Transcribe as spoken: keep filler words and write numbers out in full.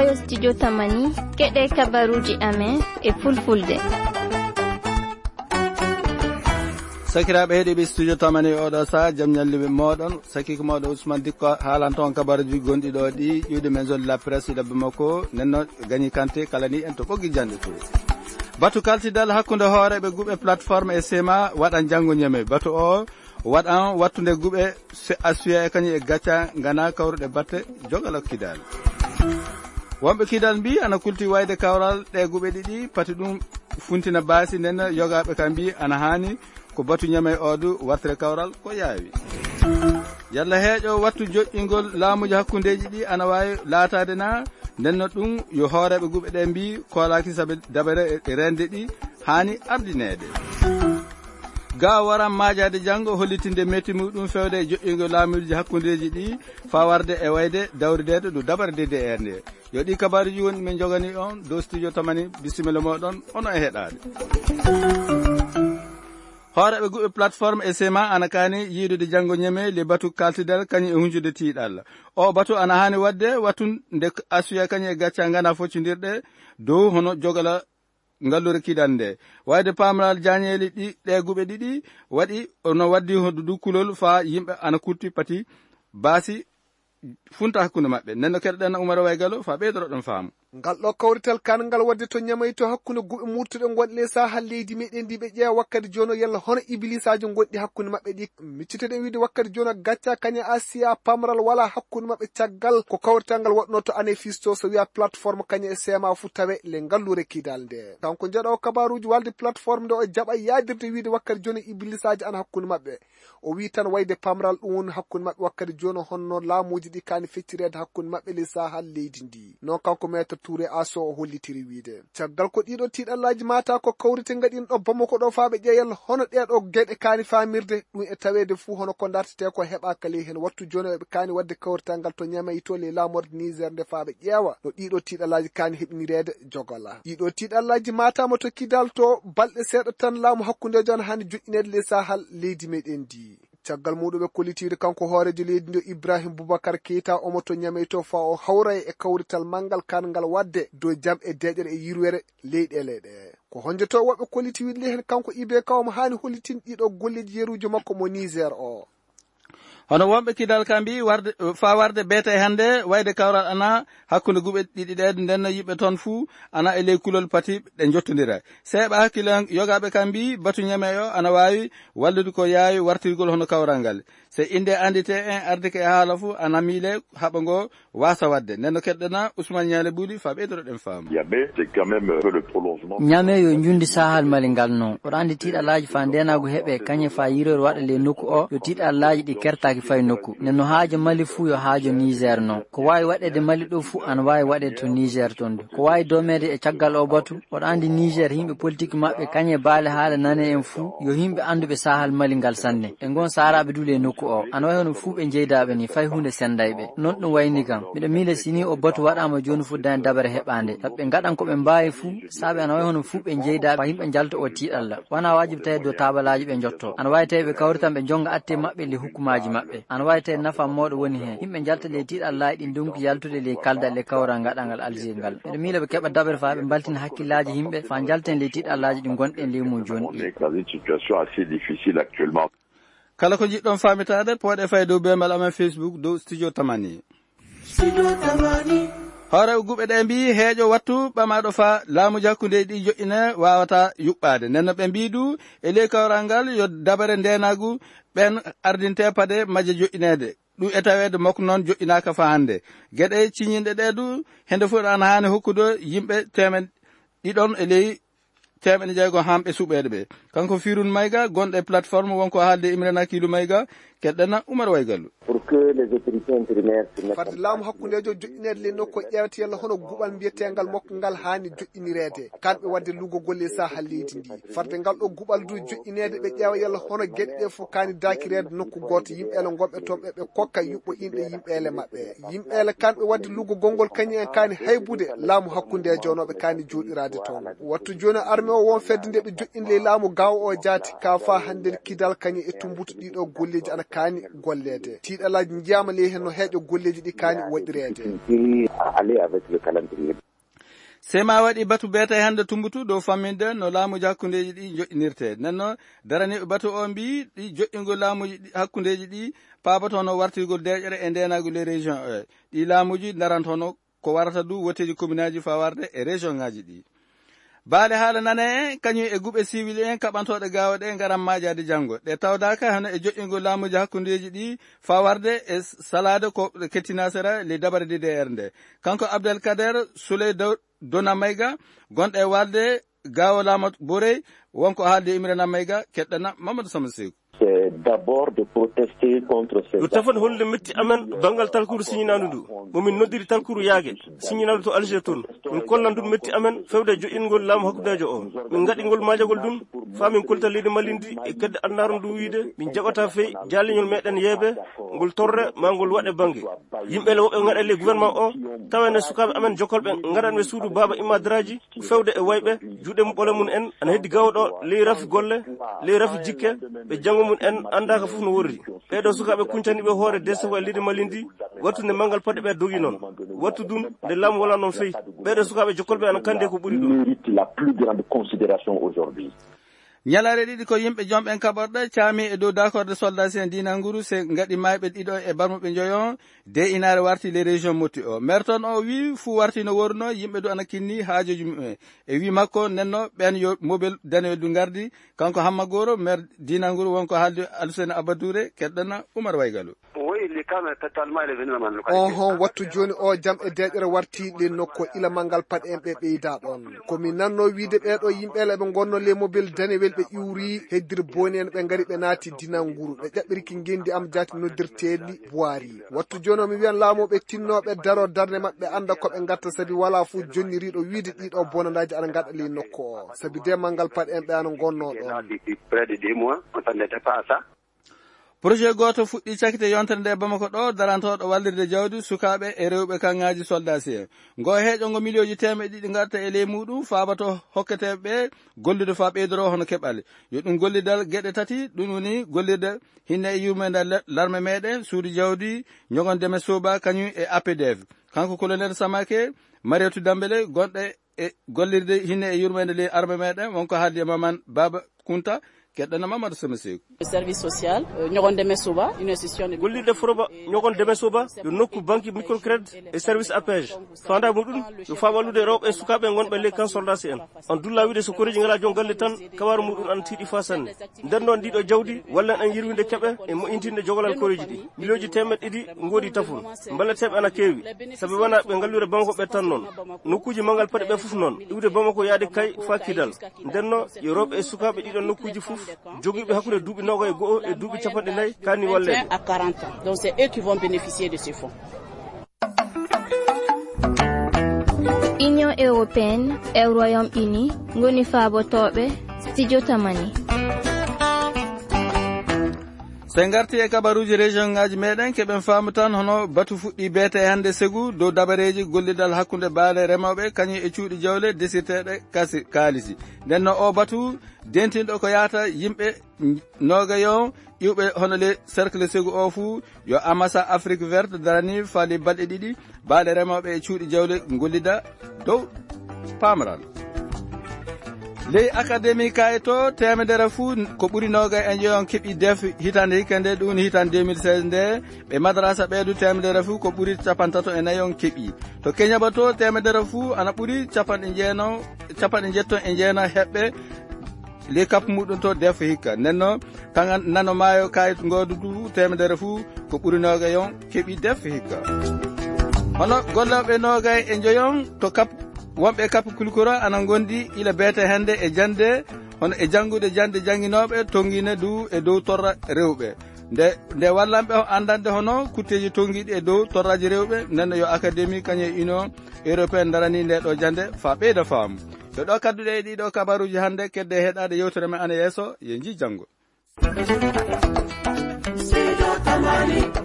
heɓayo studio tamani keɗe kabaruji amen e fulfulde. sakiraɓe heeɗiɓe studio tamani oɗo sa jaam ñalliɓe moɗon sakiko moɗo Ousmane Dikko haalan toon kabaruji gonɗi ɗo ɗi ƴiwde maison de la presse ɗabbe makko nenno Gagny Kanté kala ni en to ɓoggi jande to batu kaltidal hakkude hooreɓe guɓe plateforme e sema waɗan janggo ñeme batu o waɗan wattude guɓe asuya e kañum e gacca gana kawruɗe batte jogala kidal wonɓe kidal mbi ana kulti wayde kawral ɗe guɓe ɗiɗi pati ɗum funtina baasi nden yogaɓe kam mbi ana hani ko batu ñame odu wartere kawral ko yaawi yalla heeƴo wattu joƴƴingol laamuji hakkundeji ɗi ana wawi laatade na nenno ɗum yo hooreɓe guɓe ɗe mbi kolaki sabe dabare e rende ɗi hani ardinede ga waran majade janggo hollitinde metti muɗum fewde e joƴƴingol laamuji hakkundeji ɗi fa warde e wayde dawridede ɗo dabare de ernde yo ɗi kabaruji woni min jogani on dow studio tamani bisimilla moɗon ono e heɗade hooreɓe guɓe plateforme e sema ana kani yiidude janggo ñeme le batu kaltidal kañum e hunjude tiiɗal o batu ana hani wadde wattu nde asuya kañum e gacca gana foccodirɗe dow hono jogala ngallure kidal nde wayde pamral jañeli ɗi ɗe guɓe ɗiɗi waɗi no waddi hodu du kulol fa yimɓe ana kutti pati baasi funta hakkunde maɓɓe nenno keɗoɗen Oumar Waygalo fa ɓeydoro ɗon faamu ngal ɗo kawrital kan ngal wadde to ñamay to hakkunde guɓe murtuɗe gonɗe sahal leydi meɗen ndi ɓe ƴeewa wakkati jono yalla hono iblisaji gonɗi hakkunde maɓɓe ɗi micciteɗen wiide wakkati jono gacca kaña asiya pamral wala hakkunde maɓɓe caggal ko kawrital ngal waɗno to ane fisto so wiya plateforme kaña e sema fu tawe le ngallure kidal nde kanko jeeɗo kabaruji walde plateforme nde o jaɓa yadirde wiide wakkati jono iblisaji ana hakkunde maɓɓe o wi tan wayde pamral ɗum woni hakkunde maɓɓe wakkati jono honno laamuji ɗi kani feccirede hakkunde maɓɓe le sahal leydi ndi non kanko maître Touré aso o hollitiri wiide caggal ko ɗiɗo tiiɗallaji mata ko kawrite gaɗin ɗo Bamako ɗo faaɓe ƴeeyal hono ɗeɗo gueɗe kani famirde ɗum e tawede fuu hono ko dartete ko heɓa kali hen wattu joni ɓe kani wadde kawrital ngal to ñamay to le lamorde Niger nde faaɓe ƴeewa no ɗiɗo tiiɗallaji kani heɓnirede jogala ɗiɗo tiiɗallaji matama to kidal to balɗe seeɗa tan laamu hakkunde jon hani joƴƴinede le sahal leydi meɗen ndi caggal muɗum e kollitide kanko hoorejo leydi ndo Ibrahim Boubacar Keita omo to ñamay to fa o hawray e kawrital mangal kan ngal wadde dow jam e deƴere e yirwere leyɗele ɗe ko honjoto woɓɓe kolliti wiide hen kanko Ibe Kawmo hani hollitin ɗiɗo golleji yeruji makko mo Niger o hono wonɓe kidal kambi warde fa warde beete hande wayde kawral ana hakkunde guɓe ɗiɗi ɗe ndenno yimɓe toon fuu ana e ley kulol pati ɗe jottodira seeɓa hakkille yogaɓe kambi batu ñame o ana wawi wallude ko yaawi wartirgol hono kawral ngal so inde andite en ardike e haala fuu ana miile haɓa ngo wasa wadde nenno keɗɗona Ousmane Ñale Bouly fa ɓeydoro ɗen faamu ñame yo jundi sahal mali ngal noon oɗo andi tiiɗallaji fa ndenago heeɓe kañe fa yirore waɗa le nokku o yo tiiɗallaji ɗi kertaki fay nokku nenno haajo Mali fuu yo haajo Niger noon ko wawi waɗede Mali ɗo fuu ana wawi waɗede to Niger toon de ko wawi domede e caggal o batu oɗo andi Niger yimɓe politique maɓɓe kañe baale haala nane en fuu yo yimɓe anduɓe sahal Mali ngal sanne ɓe gon saraɓe dule nokku o ana wayi hono fuu ɓe jeydaɓe ni fay hunde sendayɓe non ɗum wayni kam miɗo miile sini o batu waɗama joni fu dani dabare heɓande saɓe gaɗan koɓe mbawi fuu saaɓe ana wayi hono fuu ɓe jeydaɓe fa yimɓe jalta o tiiɗalla wona wajibi tawi dow tabalaji ɓe jotto ana wawi tawi ɓe kawritan ɓe jonga atte maɓɓe le hukkumaji maɓɓe ana wawi tawi nafa moɗo woni hen yimɓe jalta le tiiɗallaji ɗi ndunki yaltude le kaldal le kawral gaɗangal Algérie ngal miɗo miila ɓe keɓa dabare fa ɓe baltina hakkillaji yimɓe fa jalten le tiiɗallaji ɗi gonɗen ley mum joni kala ko jiɗɗon famitade poɗe fay dow bemal amen Facebook dow studio tamani hooreɓe guɓe ɗe mbi heeƴo wattu ɓamaɗo fa laamuji hakkunde ɗi joƴƴine wawata yuɓɓade nenno ɓe mbidu e ley kawral ngal yo dabare ndenagu ɓen ardinte paade majje joƴƴinede ɗum e tawede makko noon joƴƴinaka fa hande gueɗe ciñinɗe ɗe du hende fof ana hani hokkude yimɓe temen ɗiɗon e ley temen jeego hamɓe suɓede ɓe kanko Firun Mayga gonɗo e plateforme wonko haalde Imrana Kidou Mayga keɗɗenna Oumar Waygallu fadde laamu hakkundejo joƴƴinede le nokku ƴewte yalla hono guɓal mbiyetegal makko ngal hani joƴƴinirede kamɓe wadde lugo golle sahal leydi ndi fadde ngal ɗo guɓal du joƴƴinede ɓe ƴeewa yalla hono gueɗe ɗe fof kani dakirede nokku goto yimɓele gonɓe toon ɓe ɓe kokka yuɓɓo inɗe yimɓele maɓɓe yimɓele kamɓe wadde lugo gongol kañum en kani haybude laamu hakkundejo noɓe kani joɗirade toon wattu joni armé o won fedde nde ɓe joƴƴini le laamu gawa o jaati ka fa hande kidal kañum e tumbuto ɗiɗo golleji ana kani gollede tiɗalaji jiyama le hen no heeƴo golleji ɗi kani waɗirede sema waɗi batu beeta hande tumbutu dow famminde no laamuji hakkundeji ɗi joƴƴinirte nanno daraniɓe batu o mbi ɗi joƴƴingol laamuji hakkundeji ɗi paabotono wartirgol deƴere e ndenagol e région o ɗi laamuji darantono ko warata du woteji commune aji fa warde e région ngaji ɗi baale haala nane en kañum e guɓe civil en kaɓantoɗe gawoɗe garam majade janggo ɗe tawdaka hano e joƴƴingol laamuji hakkundeji ɗi fa warde e salade ko kettina sera les dabare D D R nde kanko Abdelkader Souley Dona Mayga gonɗo e walde gawo lamat Borey wonko haalde Imrana Mayga keɗɗana Mamadou Sama Sekou. C'est d'abord de protester contre ces... Yo tafan holle metti amen bangal talkuru signinaɗu ndu momin noddiri talkuru yaage signinaɗu to Alger toon min kollan ɗum metti amen fewde joƴƴingol laamu hakkudejo o min gaɗingol majagol ɗum famin kolta leydi malindi e kedde annaru ndu wiide min jaɓata fey jaliñol meɗen yeebe ngol torre ma ngol waɗe banggue yimɓele woɓe gaɗa le gouvernement o tawene sukaɓe amen jokolɓe gaɗanɓe suudu baba imadraji fewde e wayɓe juuɗe muɓole mum en ana heddi gawɗo ley rafi golle ley rafi jikke ɓe janggo mum en andaka fof no worri ɓeɗo sukaɓe kuncaniɓe hoore desefo e leydi malindi wattu nde mangal paɗe ɓe dogi noon wattu ɗum nde laamu wala noon feyi ɓeɗo sukaɓe jokkolɓe ana kande ko ɓuuri ɗum ñalare ɗiɗi ko yimɓe jomɓen kaɓorɗe caami e dow d'accord soldat en dinanguru se gaɗi mayɓe ɗiɗo e barmuɓe joyon de inare warti les région motti o maire toon o wi fuu warti no worno yimɓe do ana kinni haajoji mumen e wi makko nenno ɓen yo mobile danewel du gardi kanko Hamma Goro maire dinanguru wonko haalde Alsene Abadoure keɗɗana Oumar Waygalo ohon wattu joni o jam e deƴere warti le nokko ila mangal paɗe en ɓe ɓeyda ɗon komi nanno wiide ɓeɗo yimɓele ɓe gonno les mobile danewel ɓe iwri heddir boni en ɓe gari ɓe naati dinanguru ɓe ƴaɓɓiriki gendi am jati noddirteli boiri wattu joni mi wiyan laamoɓe tinnoɓe daro darde mabɓe anda koɓe gatta saabi wala fo jonniriɗo wiide ɗiɗo bonadaji ana gaɗa li nokku o saabi de mangal paɗe en ɓe ana gonno ɗon projet goto fuɗɗi cakite yontere nde Bamako ɗo darantoɗo wallirde jawdi sukaɓe e rewɓe kangaji soldasi en ngo heeƴo ngo million teme ɗiɗi garta e ley muɗum fabato hokketeɓe gollude fa ɓeydoro hono keɓal yo ɗum gollidal gueɗe tati ɗum woni gollirde hinne e yurmede l'armée meɗen suudu jawdi ñogondeme soba kañum e A P D F kanko colonel Samake Mariatou Dambélé gonɗe e gollirde hinne e yurmede ley armée meɗen wonko haaldi e Maman Baba Kunta keɗɗana Mamadou Sama Sekou. Service social ñogondeme soba une institution de gollirde foroba ñogondeme soba yo nokku banque microcrédit e service A P G fanda muɗum yo fa wallude rewɓe e sukaɓe gonɓe ley kan soldasi en on dulla wiide so koriji ngala jon galle tan kawaru muɗum an tiiɗi fa sanne nden noon ndiɗo jawdi walla an yirwinde keɓe e moƴintinde jogolal koriji ɗi milioji temeɗɗe ɗiɗi ngoodi tafol mballeteɓe ana keewi saabi wona ɓe ngallure Bamako ɓe tan noon nokkuji mangal paɗe ɓe fof noon iwde Bamako yaade kay fa kidal nden no yo rewɓe e sukaɓe ɗiɗon nokkuji fof jogiɓe hakkude duuɓi noga e go'o e duuɓi capanɗe nayyi kani walle à quarante ans donc c'est eux qui vont bénéficier de ce fonds. Union européenne e Royaume-Uni ngoni faabotoɓe studio tamani sen garti e kabaruji région ngaji meɗen keɓen faamu tan hono batu fuɗɗi beete hande Ségou dow dabareji gollidal hakkude baale remoɓe kañum e cuuɗi jawle desirteɗe kasi kaalisi nden no o batu dentinɗo ko yaata yimɓe nogayon iwɓe hono le cercle Ségou o fuu yo amasa Afrique verte darani faali balɗe ɗiɗi baale remoɓe e cuuɗi jawle gollida dow pamral ley académie kaye to temedere fuu ko ɓuuri noga e jeeyon keeɓi def hitande hikka nde ɗum hitande deux mille seize nde ɓe madrasa ɓeedu temedere fuu ko ɓuuri capantato e nayon keeɓi to keñaba to temedere fuu ana ɓuuri capanɗe jeeno capanɗe jetton e jeena heɓɓe les cap muɗum to def hikka nenno kan nano maayo kayit ngodu du temedere fuu ko ɓuuri noga yon keeɓi def hikka hono golloɓe noga e jeeyon to kap wonɓe kappa kulkura ana gondi ila beete hande e jande hono e janggude jande jangguinoɓe tonguine du e dow torra rewɓe nde nde wallanɓe andande hono kutteji tonguiɗi e dow torraji rewɓe nenno yo académie kañum e union européenne darani nde ɗo jande fa ɓeyda faamu ɓe ɗo kadduɗe e ɗiɗo kabaruji hande kedde heɗade yewtere men ana yeeso ye ji janggo.